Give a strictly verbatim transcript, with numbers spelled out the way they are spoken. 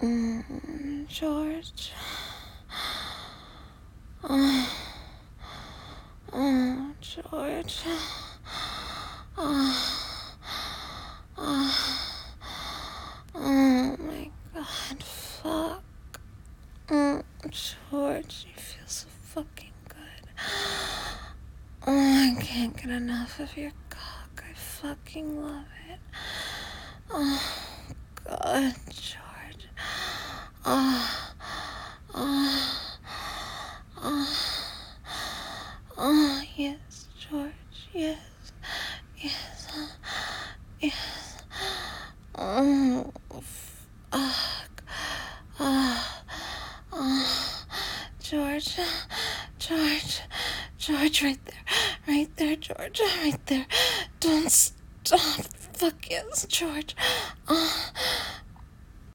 Mm, George. Oh, oh, George. Oh, oh, oh my God, fuck. Mm, George, you feel so fucking good. Oh, I can't get enough of your cock. I fucking love it. Oh, God, George. Oh, oh, oh, oh, yes, George, yes, yes, yes. Oh, fuck. Oh, oh, George, George, George, right there, right there, George, right there. Don't stop. Fuck yes, George. Oh,